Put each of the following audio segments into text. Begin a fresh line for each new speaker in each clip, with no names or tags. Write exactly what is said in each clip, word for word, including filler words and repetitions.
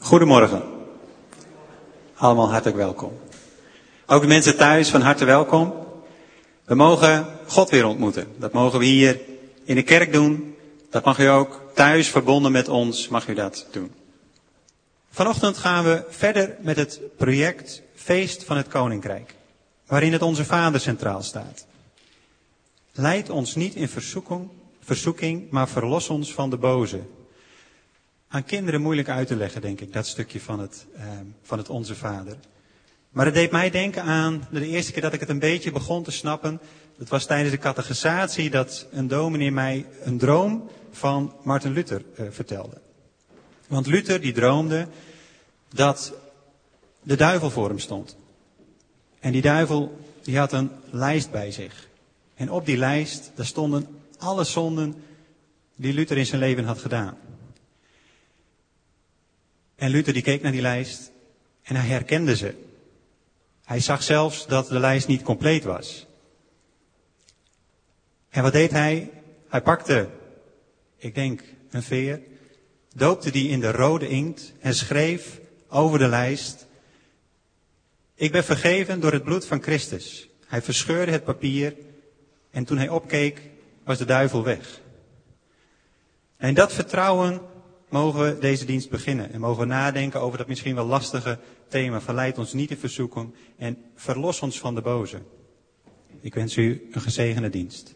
Goedemorgen. Allemaal hartelijk welkom. Ook de mensen thuis van harte welkom. We mogen God weer ontmoeten. Dat mogen we hier in de kerk doen. Dat mag u ook thuis verbonden met ons, mag u dat doen. Vanochtend gaan we verder met het project Feest van het Koninkrijk. Waarin het Onze Vader centraal staat. Leid ons niet in verzoeking, verzoeking, maar verlos ons van de boze. Aan kinderen moeilijk uit te leggen, denk ik, dat stukje van het, uh, van het Onze Vader. Maar het deed mij denken aan de eerste keer dat ik het een beetje begon te snappen. Dat was tijdens de catechisatie dat een dominee mij een droom van Martin Luther uh, vertelde. Want Luther die droomde dat de duivel voor hem stond. En die duivel die had een lijst bij zich. En op die lijst daar stonden alle zonden die Luther in zijn leven had gedaan. En Luther die keek naar die lijst en hij herkende ze. Hij zag zelfs dat de lijst niet compleet was. En wat deed hij? Hij pakte, ik denk, een veer, doopte die in de rode inkt en schreef over de lijst: ik ben vergeven door het bloed van Christus. Hij verscheurde het papier en toen hij opkeek was de duivel weg. En dat vertrouwen mogen we deze dienst beginnen. En mogen we nadenken over dat misschien wel lastige thema. Verleid ons niet in verzoeking en verlos ons van de boze. Ik wens u een gezegende dienst.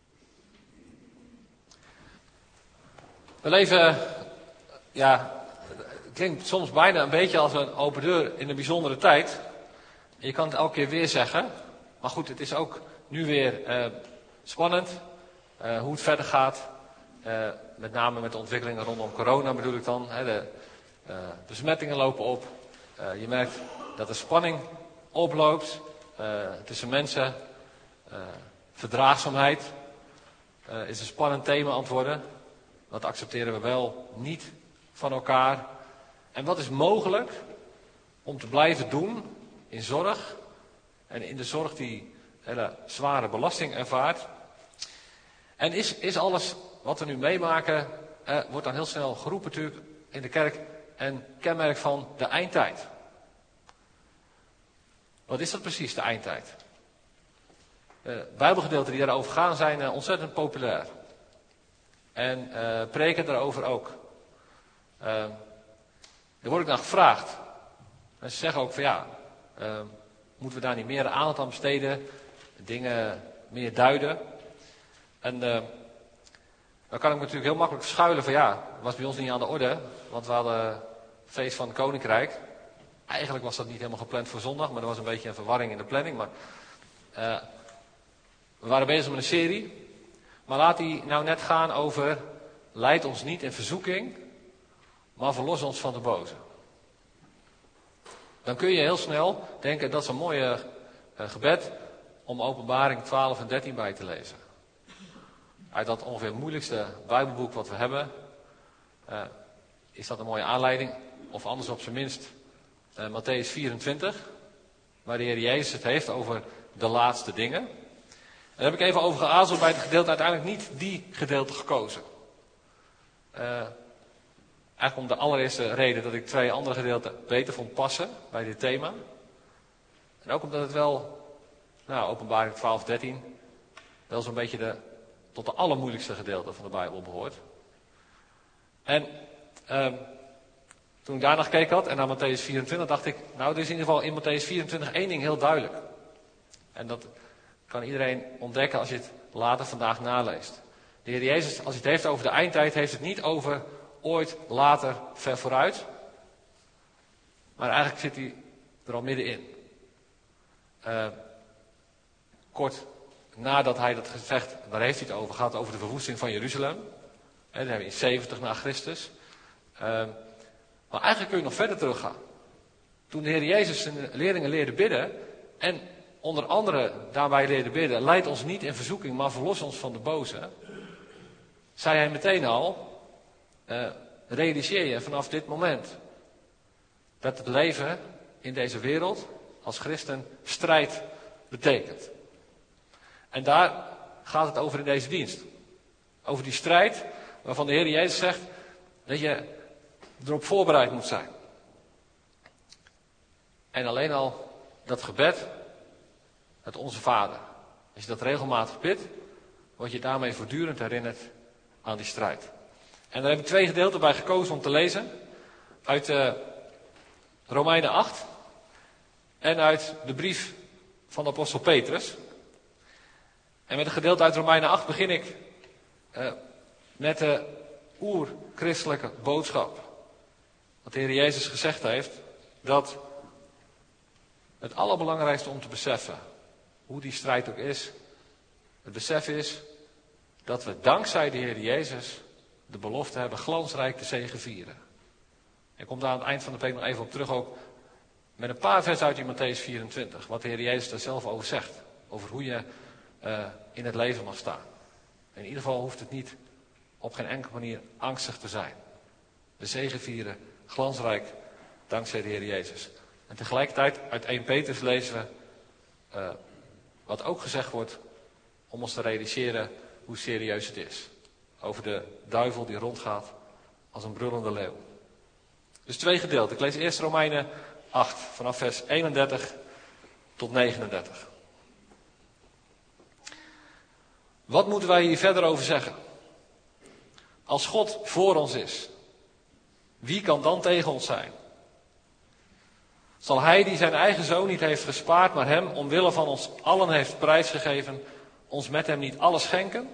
We leven, ja, het klinkt soms bijna een beetje als een open deur in een bijzondere tijd. Je kan het elke keer weer zeggen. Maar goed, het is ook nu weer uh, spannend uh, hoe het verder gaat. Uh, met name met de ontwikkelingen rondom corona bedoel ik dan. Hè, de uh, besmettingen lopen op. Uh, je merkt dat de spanning oploopt uh, tussen mensen. Uh, verdraagzaamheid uh, is een spannend thema aan het worden. Wat accepteren we wel niet van elkaar. En wat is mogelijk om te blijven doen in zorg. En in de zorg die hele zware belasting ervaart. En is, is alles wat we nu meemaken, eh, wordt dan heel snel geroepen natuurlijk in de kerk, een kenmerk van de eindtijd. Wat is dat precies, de eindtijd? Uh, Bijbelgedeelten die daarover gaan zijn uh, ontzettend populair. En uh, preken daarover ook. Uh, daar word ik naar gevraagd. En ze zeggen ook van ja, uh, moeten we daar niet meer aandacht aan besteden, dingen meer duiden. En uh, dan kan ik me natuurlijk heel makkelijk verschuilen van ja, dat was bij ons niet aan de orde, want we hadden het feest van het Koninkrijk. Eigenlijk was dat niet helemaal gepland voor zondag, maar er was een beetje een verwarring in de planning. Maar uh, we waren bezig met een serie, maar laat die nou net gaan over leid ons niet in verzoeking, maar verlos ons van de boze. Dan kun je heel snel denken dat is een mooie uh, gebed om Openbaring twaalf en dertien bij te lezen. Uit dat ongeveer moeilijkste Bijbelboek wat we hebben, uh, is dat een mooie aanleiding. Of anders op zijn minst uh, Matthäus vierentwintig, waar de Heer Jezus het heeft over de laatste dingen. En daar heb ik even over geazeld bij het gedeelte, uiteindelijk niet die gedeelte gekozen. Uh, eigenlijk om de allereerste reden dat ik twee andere gedeelten beter vond passen bij dit thema. En ook omdat het wel, nou, Openbaring twaalf, dertien, wel zo'n beetje de tot de allermoeilijkste gedeelte van de Bijbel behoort. En uh, toen ik daarna gekeken had en naar Matthäus vierentwintig, dacht ik, nou, er is in ieder geval in Matthäus vierentwintig één ding heel duidelijk. En dat kan iedereen ontdekken als je het later vandaag naleest. De Heer Jezus, als hij het heeft over de eindtijd, heeft het niet over ooit, later, ver vooruit. Maar eigenlijk zit hij er al middenin. Uh, kort nadat hij dat gezegd, daar heeft hij het over, gaat het over de verwoesting van Jeruzalem. En dan hebben we in zeventig na Christus. Uh, maar eigenlijk kun je nog verder teruggaan. Toen de Heer Jezus zijn leerlingen leerde bidden, en onder andere daarbij leerde bidden, leid ons niet in verzoeking, maar verlos ons van de boze. Zei hij meteen al, uh, realiseer je vanaf dit moment dat het leven in deze wereld als christen strijd betekent. En daar gaat het over in deze dienst. Over die strijd waarvan de Heer Jezus zegt dat je erop voorbereid moet zijn. En alleen al dat gebed, het Onze Vader. Als je dat regelmatig bidt, word je daarmee voortdurend herinnerd aan die strijd. En daar heb ik twee gedeelten bij gekozen om te lezen. Uit uh, Romeinen acht en uit de brief van de apostel Petrus. En met een gedeelte uit Romeinen acht begin ik uh, met de oer-christelijke boodschap. Wat de Heer Jezus gezegd heeft, dat het allerbelangrijkste om te beseffen, hoe die strijd ook is, het besef is dat we dankzij de Heer Jezus de belofte hebben glansrijk te zegevieren. Ik kom daar aan het eind van de preek nog even op terug, ook met een paar vers uit in Mattheüs vierentwintig, wat de Heer Jezus daar zelf over zegt, over hoe je uh, in het leven mag staan. In ieder geval hoeft het niet op geen enkele manier angstig te zijn. De zegevieren glansrijk dankzij de Heer Jezus. En tegelijkertijd uit eerste Petrus lezen we uh, wat ook gezegd wordt om ons te realiseren hoe serieus het is. Over de duivel die rondgaat als een brullende leeuw. Dus twee gedeelten. Ik lees eerst Romeinen acht vanaf vers eenendertig tot negenendertig. Wat moeten wij hier verder over zeggen? Als God voor ons is, wie kan dan tegen ons zijn? Zal hij die zijn eigen zoon niet heeft gespaard, maar hem omwille van ons allen heeft prijsgegeven, ons met hem niet alles schenken?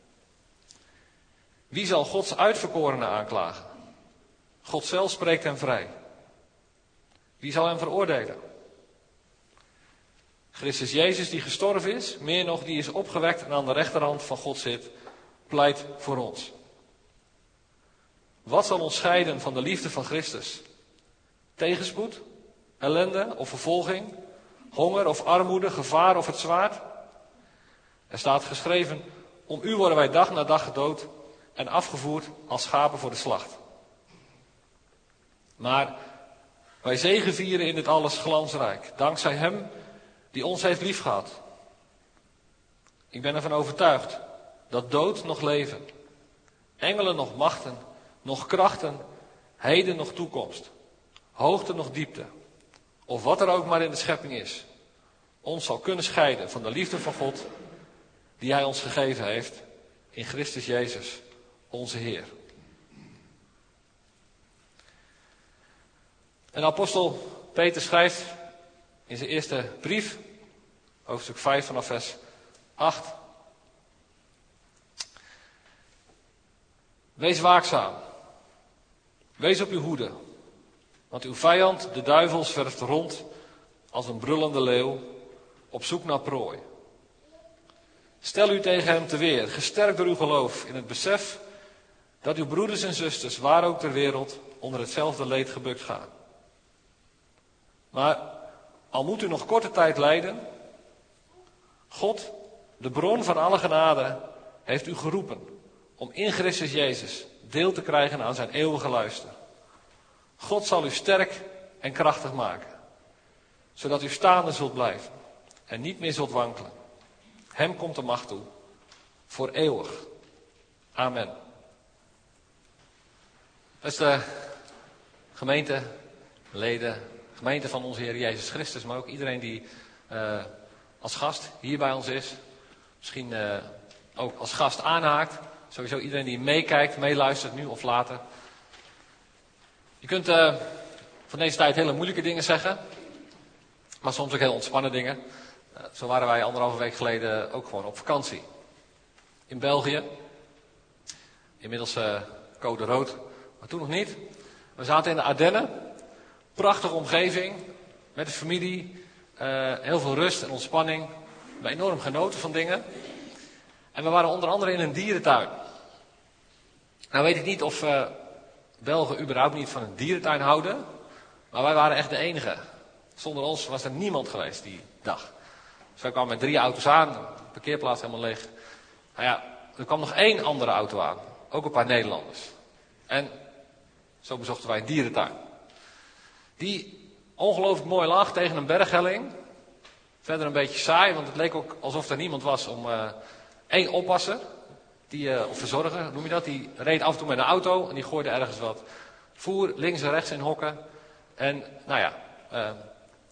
Wie zal Gods uitverkorenen aanklagen? God zelf spreekt hem vrij. Wie zal hem veroordelen? Christus Jezus die gestorven is, meer nog die is opgewekt en aan de rechterhand van God zit, pleit voor ons. Wat zal ons scheiden van de liefde van Christus? Tegenspoed, ellende of vervolging, honger of armoede, gevaar of het zwaard? Er staat geschreven, om u worden wij dag na dag gedood en afgevoerd als schapen voor de slacht. Maar wij zegevieren in dit alles glansrijk, dankzij hem die ons heeft liefgehad. Ik ben ervan overtuigd dat dood nog leven, engelen nog machten, nog krachten, heden nog toekomst, hoogte nog diepte, of wat er ook maar in de schepping is, ons zal kunnen scheiden van de liefde van God die hij ons gegeven heeft in Christus Jezus, onze Heer. En apostel Peter schrijft in zijn eerste brief, hoofdstuk vijf vanaf vers acht. Wees waakzaam. Wees op uw hoede. Want uw vijand, de duivel, zwerft rond als een brullende leeuw op zoek naar prooi. Stel u tegen hem te weer, gesterkt door uw geloof in het besef dat uw broeders en zusters, waar ook ter wereld, onder hetzelfde leed gebukt gaan. Maar al moet u nog korte tijd lijden, God, de bron van alle genade, heeft u geroepen om in Christus Jezus deel te krijgen aan zijn eeuwige luister. God zal u sterk en krachtig maken, zodat u staande zult blijven en niet meer zult wankelen. Hem komt de macht toe, voor eeuwig. Amen. Dat is de gemeente, leden, gemeente van onze Heer Jezus Christus, maar ook iedereen die uh, als gast hier bij ons is. Misschien uh, ook als gast aanhaakt. Sowieso iedereen die meekijkt, meeluistert nu of later. Je kunt uh, van deze tijd hele moeilijke dingen zeggen, maar soms ook heel ontspannen dingen. Uh, zo waren wij anderhalve week geleden ook gewoon op vakantie. In België. Inmiddels uh, code rood, maar toen nog niet. We zaten in de Ardennen. Prachtige omgeving, met de familie. Uh, heel veel rust en ontspanning. We hebben enorm genoten van dingen. En we waren onder andere in een dierentuin. Nou weet ik niet of uh, Belgen überhaupt niet van een dierentuin houden. Maar wij waren echt de enige. Zonder ons was er niemand geweest die dag. Dus wij kwamen met drie auto's aan. De parkeerplaats helemaal leeg. Nou ja, er kwam nog één andere auto aan. Ook een paar Nederlanders. En zo bezochten wij een dierentuin. Die ongelooflijk mooi lag tegen een berghelling. Verder een beetje saai, want het leek ook alsof er niemand was om uh, één oppasser. Die, uh, of verzorger, noem je dat. Die reed af en toe met een auto en die gooide ergens wat voer links en rechts in hokken. En nou ja, uh,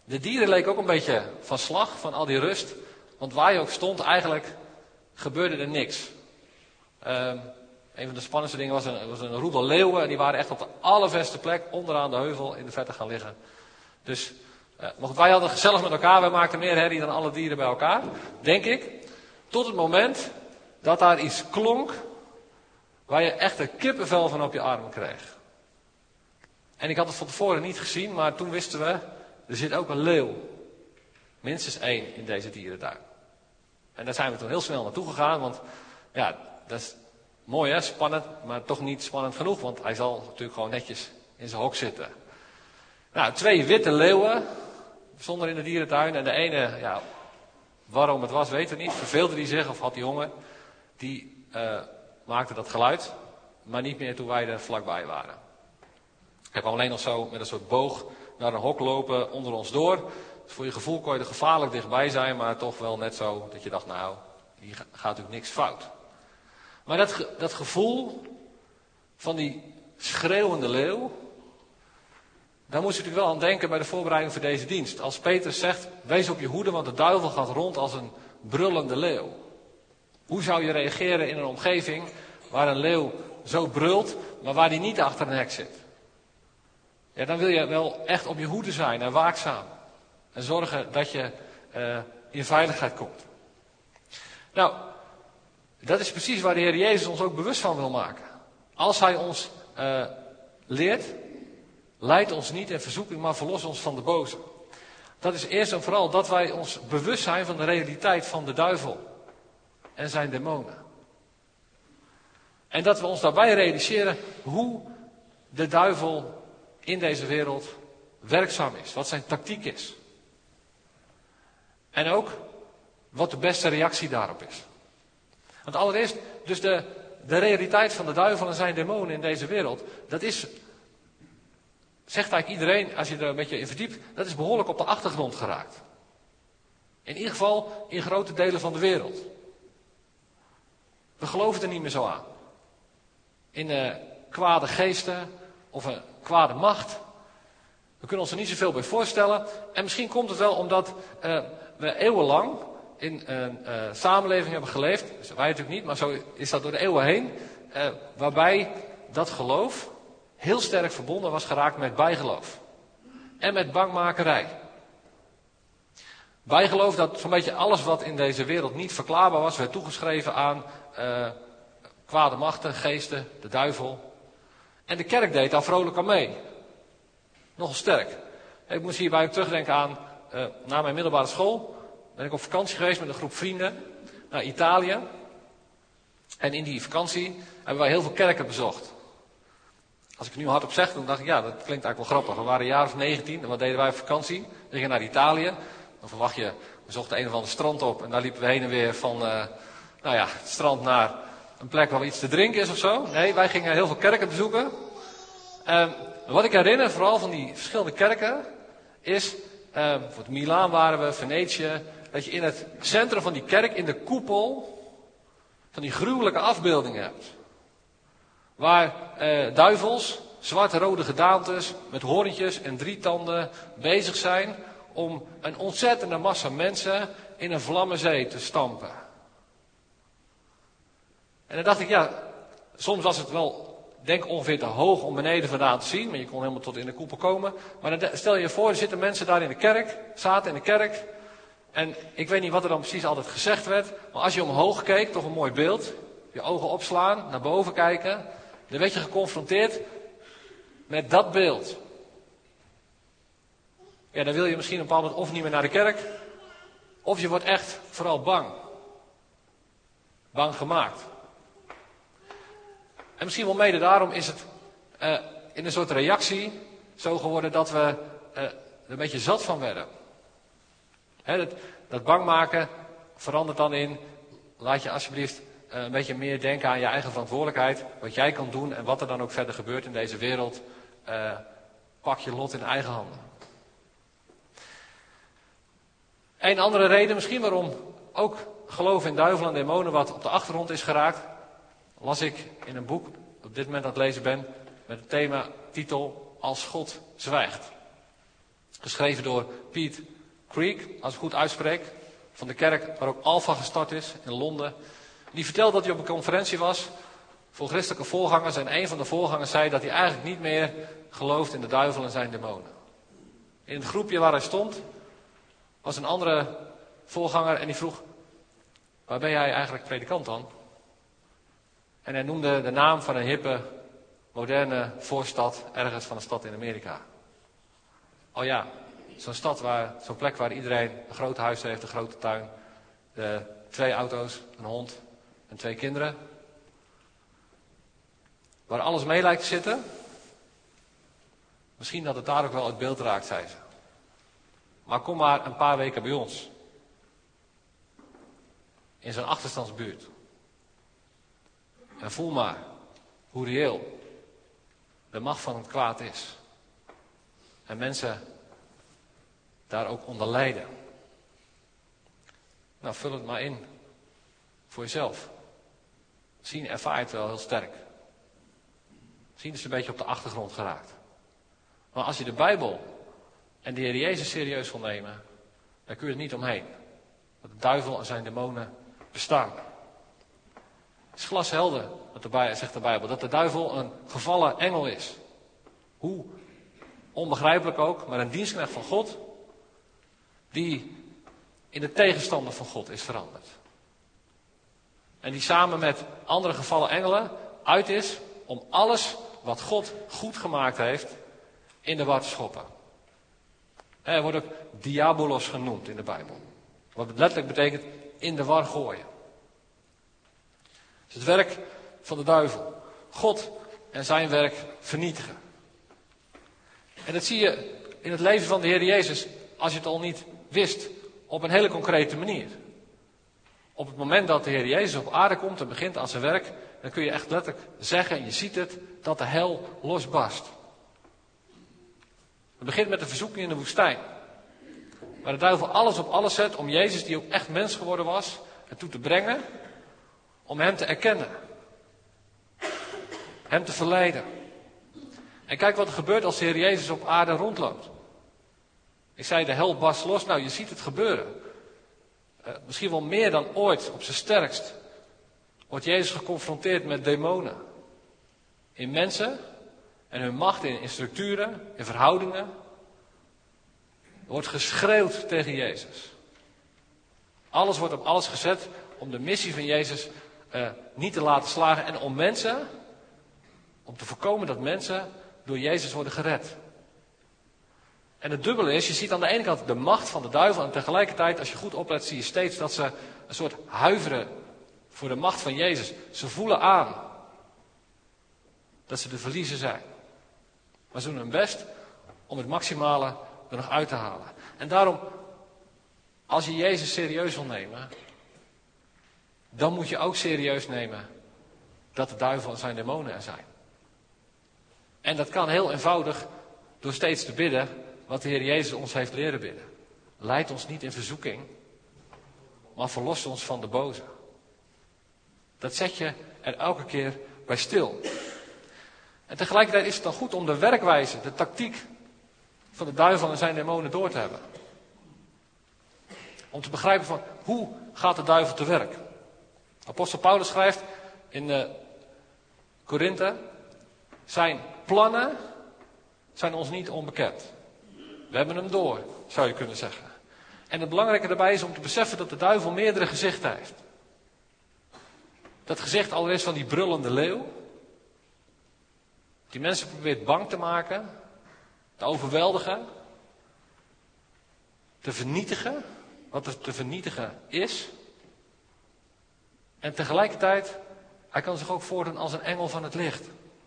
De dieren leken ook een beetje van slag, van al die rust. Want waar je ook stond, eigenlijk gebeurde er niks. Um, een van de spannendste dingen was een, was een roedel leeuwen. En die waren echt op de allerverste plek, onderaan de heuvel, in de verte gaan liggen. Dus, uh, maar goed, wij hadden gezellig met elkaar. Wij maakten meer herrie dan alle dieren bij elkaar, denk ik. Tot het moment dat daar iets klonk, waar je echt een kippenvel van op je arm kreeg. En ik had het van tevoren niet gezien, maar toen wisten we, er zit ook een leeuw. Minstens één in deze dierentuin. En daar zijn we toen heel snel naartoe gegaan, want ja, dat is mooi hè, spannend, maar toch niet spannend genoeg, want hij zal natuurlijk gewoon netjes in zijn hok zitten. Nou, twee witte leeuwen stonden in de dierentuin en de ene, ja, waarom het was, weten we niet, verveelde hij zich of had hij honger, die uh, maakte dat geluid, maar niet meer toen wij er vlakbij waren. Ik heb alleen nog zo met een soort boog naar een hok lopen onder ons door. Dus voor je gevoel kon je er gevaarlijk dichtbij zijn, maar toch wel net zo dat je dacht, nou, hier gaat natuurlijk niks fout. Maar dat, ge, dat gevoel van die schreeuwende leeuw, daar moest ik natuurlijk wel aan denken bij de voorbereiding voor deze dienst. Als Petrus zegt, wees op je hoede, want de duivel gaat rond als een brullende leeuw. Hoe zou je reageren in een omgeving waar een leeuw zo brult, maar waar die niet achter een hek zit? Ja, dan wil je wel echt op je hoede zijn en waakzaam. En zorgen dat je uh, in veiligheid komt. Nou, dat is precies waar de Heer Jezus ons ook bewust van wil maken. Als Hij ons uh, leert, leid ons niet in verzoeking, maar verlos ons van de boze. Dat is eerst en vooral dat wij ons bewust zijn van de realiteit van de duivel en zijn demonen. En dat we ons daarbij realiseren hoe de duivel in deze wereld werkzaam is, wat zijn tactiek is. En ook wat de beste reactie daarop is. Want allereerst, dus de, de realiteit van de duivel en zijn demonen in deze wereld, dat is, zegt eigenlijk iedereen, als je er een beetje in verdiept, dat is behoorlijk op de achtergrond geraakt. In ieder geval in grote delen van de wereld. We geloven er niet meer zo aan. In uh, kwade geesten of een kwade macht. We kunnen ons er niet zoveel bij voorstellen. En misschien komt het wel omdat uh, we eeuwenlang in een uh, samenleving hebben geleefd. Dus wij natuurlijk niet, maar zo is dat door de eeuwen heen. Uh, waarbij dat geloof heel sterk verbonden was geraakt met bijgeloof. En met bangmakerij. Bijgeloof dat zo'n beetje alles wat in deze wereld niet verklaarbaar was, werd toegeschreven aan uh, kwade machten, geesten, de duivel. En de kerk deed daar vrolijk aan mee. Nogal sterk. Ik moest hierbij ook terugdenken aan, uh, na mijn middelbare school, ben ik op vakantie geweest met een groep vrienden naar Italië. En in die vakantie hebben wij heel veel kerken bezocht. Als ik het nu hardop zeg, dan dacht ik, ja, dat klinkt eigenlijk wel grappig. We waren een jaar of negentien en wat deden wij op vakantie? We gingen naar Italië. Dan verwacht je, we zochten een of ander strand op en daar liepen we heen en weer van, uh, nou ja, het strand naar een plek waar iets te drinken is of zo. Nee, wij gingen heel veel kerken bezoeken. Um, wat ik herinner, vooral van die verschillende kerken, is, um, voor Milaan waren we, Venetië, dat je in het centrum van die kerk, in de koepel, van die gruwelijke afbeeldingen hebt. Waar uh, duivels, zwart-rode gedaantes, met hoorntjes en drietanden bezig zijn om een ontzettende massa mensen in een vlammenzee te stampen. En dan dacht ik, ja, soms was het wel, denk ongeveer te hoog om beneden vandaan te zien, maar je kon helemaal tot in de koepel komen. Maar dan stel je je voor, er zitten mensen daar in de kerk, zaten in de kerk. En ik weet niet wat er dan precies altijd gezegd werd, maar als je omhoog keek, toch een mooi beeld, je ogen opslaan, naar boven kijken, dan werd je geconfronteerd met dat beeld. Ja, dan wil je misschien een bepaald moment of niet meer naar de kerk, of je wordt echt vooral bang. Bang gemaakt. En misschien wel mede daarom is het uh, in een soort reactie zo geworden dat we uh, er een beetje zat van werden. He, dat, dat bang maken verandert dan in, laat je alsjeblieft uh, een beetje meer denken aan je eigen verantwoordelijkheid. Wat jij kan doen en wat er dan ook verder gebeurt in deze wereld. Uh, pak je lot in eigen handen. Een andere reden misschien waarom ook geloof in duivel en demonen wat op de achtergrond is geraakt, las ik in een boek, op dit moment aan het lezen ben, met het thema, titel, Als God zwijgt. Geschreven door Pete Creek, als ik goed uitspreek, van de kerk waar ook Alpha gestart is in Londen. Die vertelde dat hij op een conferentie was voor christelijke voorgangers. En een van de voorgangers zei dat hij eigenlijk niet meer gelooft in de duivel en zijn demonen. In het groepje waar hij stond was een andere voorganger en die vroeg: waar ben jij eigenlijk predikant dan? En hij noemde de naam van een hippe, moderne voorstad, ergens van een stad in Amerika. Oh ja, zo'n stad, waar, zo'n plek waar iedereen een groot huis heeft, een grote tuin, de, twee auto's, een hond en twee kinderen. Waar alles mee lijkt te zitten. Misschien dat het daar ook wel uit beeld raakt, zei ze. Maar kom maar een paar weken bij ons. In zo'n achterstandsbuurt. En voel maar hoe reëel de macht van het kwaad is. En mensen daar ook onder lijden. Nou, vul het maar in voor jezelf. Misschien ervaar je het wel heel sterk. Misschien is het een beetje op de achtergrond geraakt. Maar als je de Bijbel en de Heer Jezus serieus wil nemen, dan kun je er niet omheen. Dat de duivel en zijn demonen bestaan. Het is glashelder, zegt de Bijbel, dat de duivel een gevallen engel is. Hoe onbegrijpelijk ook, maar een dienstknecht van God, die in de tegenstander van God is veranderd. En die samen met andere gevallen engelen uit is om alles wat God goed gemaakt heeft in de war te schoppen. Hij wordt ook diabolos genoemd in de Bijbel. Wat letterlijk betekent in de war gooien. Het is het werk van de duivel. God en zijn werk vernietigen. En dat zie je in het leven van de Heer Jezus, als je het al niet wist, op een hele concrete manier. Op het moment dat de Heer Jezus op aarde komt en begint aan zijn werk, dan kun je echt letterlijk zeggen, en je ziet het, dat de hel losbarst. Het begint met de verzoeking in de woestijn. Waar de duivel alles op alles zet om Jezus, die ook echt mens geworden was, ertoe te brengen om hem te erkennen. Hem te verleiden. En kijk wat er gebeurt als de Heer Jezus op aarde rondloopt. Ik zei, de hel barst los. Nou, je ziet het gebeuren. Uh, misschien wel meer dan ooit, op zijn sterkst, wordt Jezus geconfronteerd met demonen. In mensen en hun macht in, in structuren, in verhoudingen. Er wordt geschreeuwd tegen Jezus. Alles wordt op alles gezet om de missie van Jezus uh, niet te laten slagen. En om mensen, om te voorkomen dat mensen door Jezus worden gered. En het dubbele is, je ziet aan de ene kant de macht van de duivel. En tegelijkertijd, als je goed oplet, zie je steeds dat ze een soort huiveren voor de macht van Jezus. Ze voelen aan dat ze de verliezer zijn. Maar ze doen hun best om het maximale er nog uit te halen. En daarom, als je Jezus serieus wil nemen, dan moet je ook serieus nemen dat de duivel en zijn demonen er zijn. En dat kan heel eenvoudig door steeds te bidden wat de Heer Jezus ons heeft leren bidden. Leid ons niet in verzoeking, maar verlos ons van de boze. Dat zet je er elke keer bij stil. En tegelijkertijd is het dan goed om de werkwijze, de tactiek van de duivel en zijn demonen door te hebben. Om te begrijpen van, hoe gaat de duivel te werk? Apostel Paulus schrijft in uh, Korinthe, zijn plannen zijn ons niet onbekend. We hebben hem door, zou je kunnen zeggen. En het belangrijke daarbij is om te beseffen dat de duivel meerdere gezichten heeft. Dat gezicht allereerst van die brullende leeuw. Die mensen probeert bang te maken, te overweldigen, te vernietigen, wat er te vernietigen is. En tegelijkertijd, hij kan zich ook voordoen als een engel van het licht.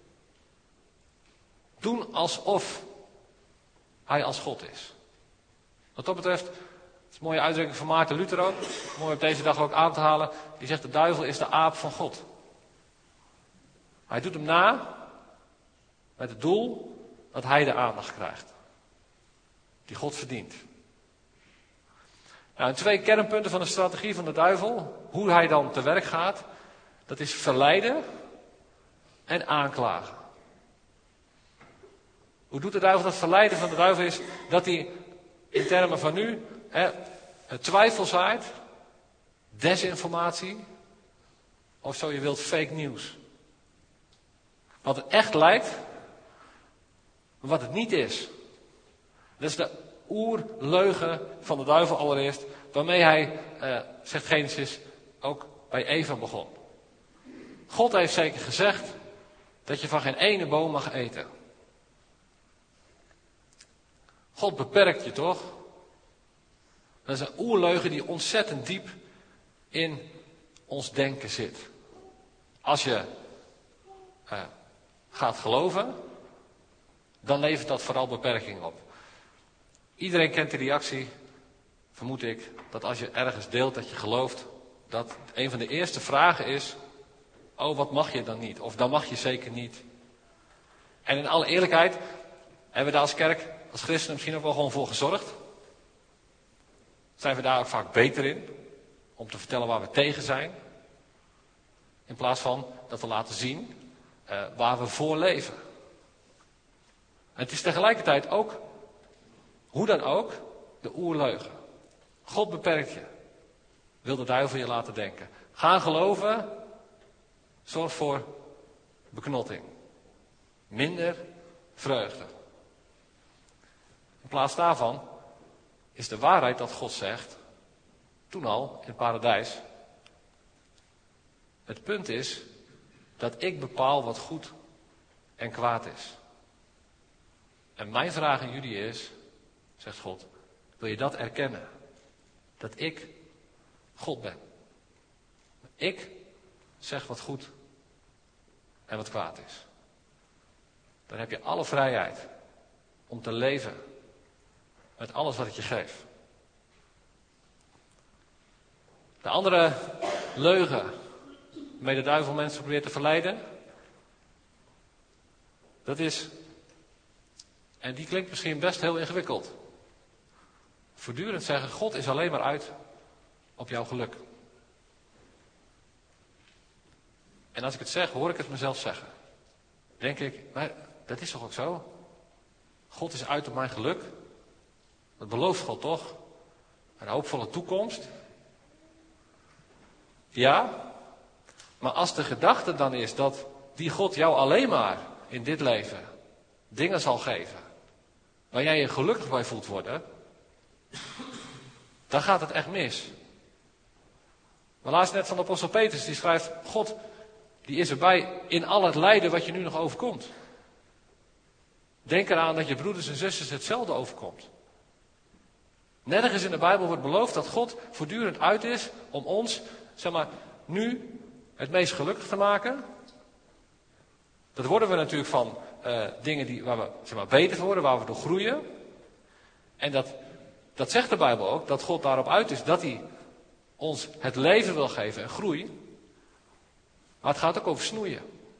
Doen alsof hij als God is. Wat dat betreft, het is een mooie uitdrukking van Maarten Luther ook, mooi op deze dag ook aan te halen, die zegt de duivel is de aap van God. Hij doet hem na, met het doel dat hij de aandacht krijgt. Die God verdient. Nou, en twee kernpunten van de strategie van de duivel, hoe hij dan te werk gaat, dat is verleiden en aanklagen. Hoe doet de duivel dat? Verleiden van de duivel is dat hij in termen van nu hè, twijfel zaait, desinformatie, of zo je wilt fake nieuws. Wat het echt lijkt, maar wat het niet is. Dat is de oerleugen van de duivel allereerst, waarmee hij, uh, zegt Genesis, ook bij Eva begon. God heeft zeker gezegd dat je van geen ene boom mag eten. God beperkt je toch? Dat is een oerleugen die ontzettend diep in ons denken zit. Als je uh, gaat geloven, dan levert dat vooral beperking op. Iedereen kent de reactie, vermoed ik, dat als je ergens deelt dat je gelooft, dat een van de eerste vragen is, oh, wat mag je dan niet? Of dan mag je zeker niet. En in alle eerlijkheid hebben we daar als kerk, als christenen misschien ook wel gewoon voor gezorgd. Zijn we daar ook vaak beter in, om te vertellen waar we tegen zijn. In plaats van dat we laten zien uh, waar we voor leven. En het is tegelijkertijd ook, hoe dan ook, de oerleugen. God beperkt je. Wil de duivel je laten denken. Gaan geloven, zorgt voor beknotting. Minder vreugde. In plaats daarvan is de waarheid dat God zegt, toen al in het paradijs. Het punt is dat ik bepaal wat goed en kwaad is. En mijn vraag aan jullie is, zegt God, wil je dat erkennen? Dat ik God ben. Ik zeg wat goed en wat kwaad is. Dan heb je alle vrijheid om te leven met alles wat ik je geef. De andere leugen waarmee de duivel mensen probeert te verleiden, dat is, en die klinkt misschien best heel ingewikkeld, voortdurend zeggen, God is alleen maar uit op jouw geluk. En als ik het zeg, hoor ik het mezelf zeggen. Denk ik, maar dat is toch ook zo? God is uit op mijn geluk. Dat belooft God toch? Een hoopvolle toekomst. Ja, maar als de gedachte dan is dat die God jou alleen maar in dit leven dingen zal geven, waar jij je gelukkig bij voelt worden, dan gaat het echt mis. We lazen net van de apostel Petrus, die schrijft, God, die is erbij in al het lijden wat je nu nog overkomt. Denk eraan dat je broeders en zusters hetzelfde overkomt. Nergens in de Bijbel wordt beloofd dat God voortdurend uit is om ons, zeg maar, nu het meest gelukkig te maken. Dat worden we natuurlijk van uh, dingen die, waar we zeg maar, beter worden, waar we door groeien. En dat, dat zegt de Bijbel ook, dat God daarop uit is dat hij ons het leven wil geven en groei. Maar het gaat ook over snoeien.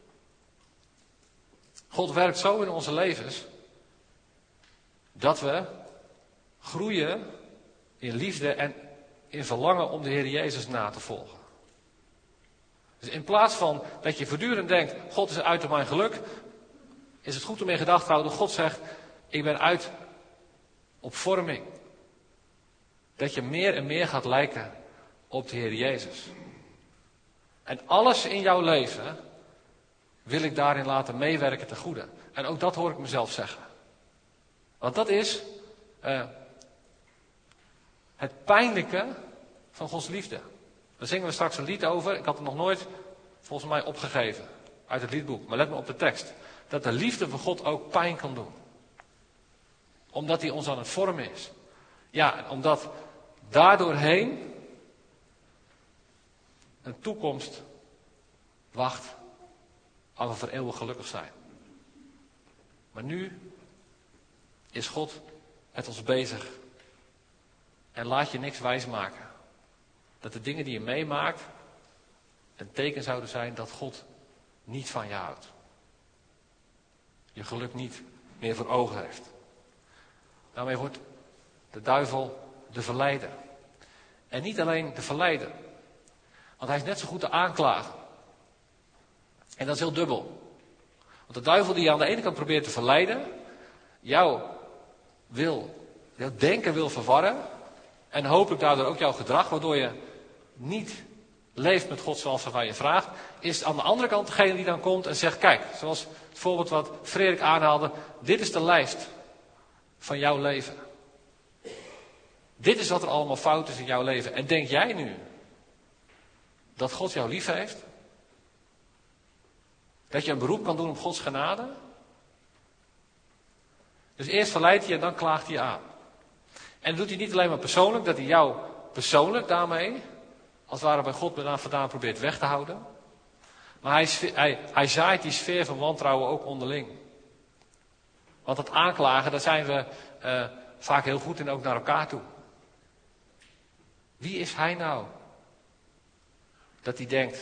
God werkt zo in onze levens dat we groeien in liefde en in verlangen om de Heer Jezus na te volgen. Dus in plaats van dat je voortdurend denkt, God is uit op mijn geluk, is het goed om in gedachten te houden dat God zegt, ik ben uit op vorming. Dat je meer en meer gaat lijken op de Heer Jezus. En alles in jouw leven wil ik daarin laten meewerken ten goede. En ook dat hoor ik mezelf zeggen. Want dat is uh, het pijnlijke van Gods liefde. Daar zingen we straks een lied over. Ik had het nog nooit volgens mij opgegeven uit het liedboek. Maar let me op de tekst. Dat de liefde van God ook pijn kan doen. Omdat hij ons aan het vormen is. Ja, omdat daardoorheen een toekomst wacht waar we voor eeuwig gelukkig zijn. Maar nu is God met ons bezig. En laat je niks wijsmaken. Dat de dingen die je meemaakt een teken zouden zijn dat God niet van je houdt. Je geluk niet meer voor ogen heeft. Daarmee wordt de duivel de verleider. En niet alleen de verleider. Want hij is net zo goed de aanklager. En dat is heel dubbel. Want de duivel die je aan de ene kant probeert te verleiden, jouw wil, jouw denken wil verwarren. En hopelijk daardoor ook jouw gedrag, waardoor je niet leeft met God zoals hij van je vraagt. Is aan de andere kant degene die dan komt en zegt, kijk, zoals het voorbeeld wat Frederik aanhaalde. Dit is de lijst van jouw leven. Dit is wat er allemaal fout is in jouw leven. En denk jij nu dat God jou lief heeft? Dat je een beroep kan doen op Gods genade? Dus eerst verleidt hij en dan klaagt hij aan. En dat doet hij niet alleen maar persoonlijk, dat hij jou persoonlijk daarmee, als het ware bij God vandaan probeert weg te houden. Maar hij, hij, hij zaait die sfeer van wantrouwen ook onderling. Want het aanklagen, daar zijn we uh, vaak heel goed in, ook naar elkaar toe. Wie is hij nou? Dat hij denkt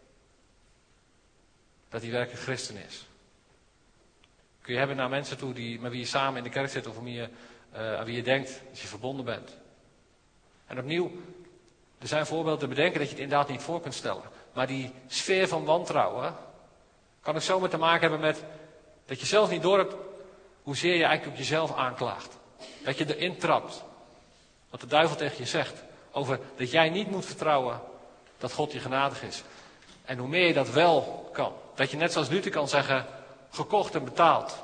dat hij werkelijk christen is. Kun je hebben naar mensen toe die, met wie je samen in de kerk zit of om je, uh, aan wie je denkt dat je verbonden bent. En opnieuw, er zijn voorbeelden te bedenken dat je het inderdaad niet voor kunt stellen. Maar die sfeer van wantrouwen kan ook zomaar te maken hebben met dat je zelf niet door hebt hoezeer je eigenlijk op jezelf aanklaagt. Dat je erin trapt. Wat de duivel tegen je zegt. Over dat jij niet moet vertrouwen dat God je genadig is. En hoe meer je dat wel kan. Dat je net zoals Luther kan zeggen, gekocht en betaald.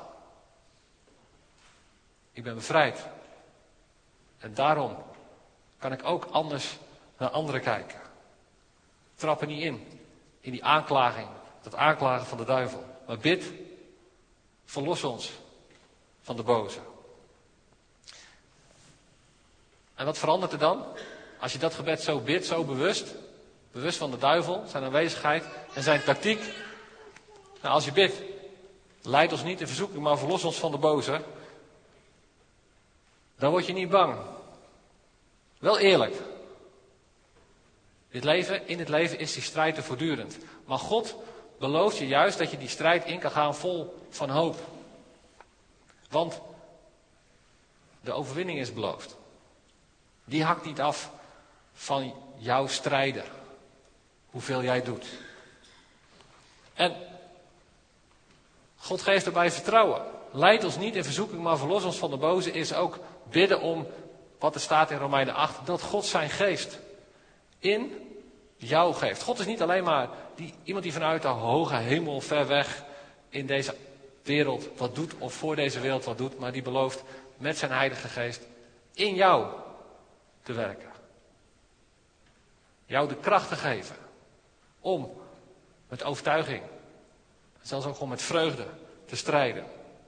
Ik ben bevrijd. En daarom kan ik ook anders naar anderen kijken. Trap er niet in. In die aanklaging. Dat aanklagen van de duivel. Maar bid. Verlos ons van de boze. En wat verandert er dan? Als je dat gebed zo bidt, zo bewust. Bewust van de duivel, zijn aanwezigheid en zijn tactiek. Nou, als je bidt. Leid ons niet in verzoeking, maar verlos ons van de boze. Dan word je niet bang. Wel eerlijk. Dit leven, in het leven is die strijd er voortdurend. Maar God belooft je juist dat je die strijd in kan gaan vol van hoop. Want de overwinning is beloofd. Die hakt niet af van jouw strijder. Hoeveel jij doet. En God geeft erbij vertrouwen. Leid ons niet in verzoeking, maar verlos ons van de boze. Is ook bidden om, wat er staat in Romeinen acht, dat God zijn geest in jou geeft. God is niet alleen maar die, iemand die vanuit de hoge hemel ver weg in deze wereld wat doet, of voor deze wereld wat doet, maar die belooft met zijn heilige geest in jou te werken. Jou de kracht te geven om met overtuiging, zelfs ook gewoon met vreugde te strijden.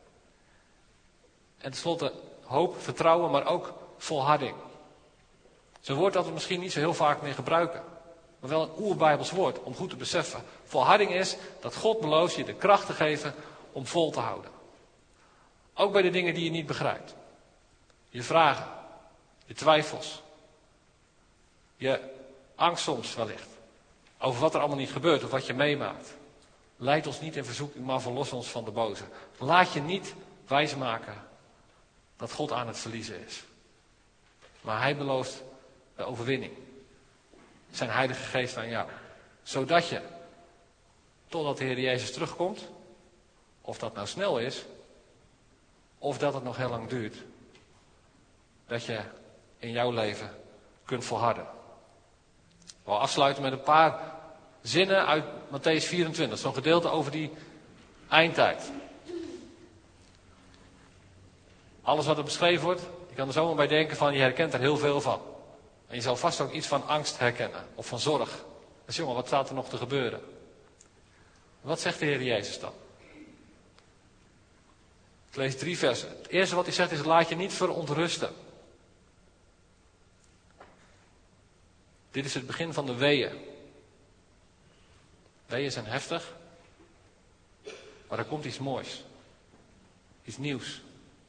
En tenslotte hoop, vertrouwen, maar ook volharding. Zo'n woord dat we misschien niet zo heel vaak meer gebruiken. Maar wel een oerbijbels woord om goed te beseffen. Volharding is dat God belooft je de kracht te geven om vol te houden. Ook bij de dingen die je niet begrijpt. Je vragen, je twijfels. Je angst soms wellicht. Over wat er allemaal niet gebeurt of wat je meemaakt. Leid ons niet in verzoeking, maar verlos ons van de boze. Laat je niet wijsmaken dat God aan het verliezen is. Maar hij belooft de overwinning. Zijn heilige geest aan jou. Zodat je, totdat de Heer Jezus terugkomt, of dat nou snel is, of dat het nog heel lang duurt, dat je in jouw leven kunt volharden. We gaan afsluiten met een paar zinnen uit Mattheüs vierentwintig. Zo'n gedeelte over die eindtijd. Alles wat er beschreven wordt, je kan er zomaar bij denken van, je herkent er heel veel van. En je zal vast ook iets van angst herkennen, of van zorg. Dus jongen, wat staat er nog te gebeuren? Wat zegt de Heer Jezus dan? Ik lees drie versen. Het eerste wat hij zegt is, laat je niet verontrusten. Dit is het begin van de weeën. Weeën zijn heftig, maar er komt iets moois. Iets nieuws.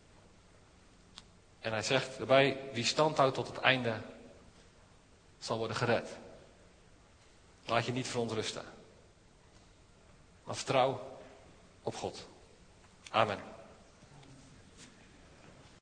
En hij zegt erbij, wie stand houdt tot het einde, zal worden gered. Laat je niet verontrusten. Maar vertrouw op God. Amen.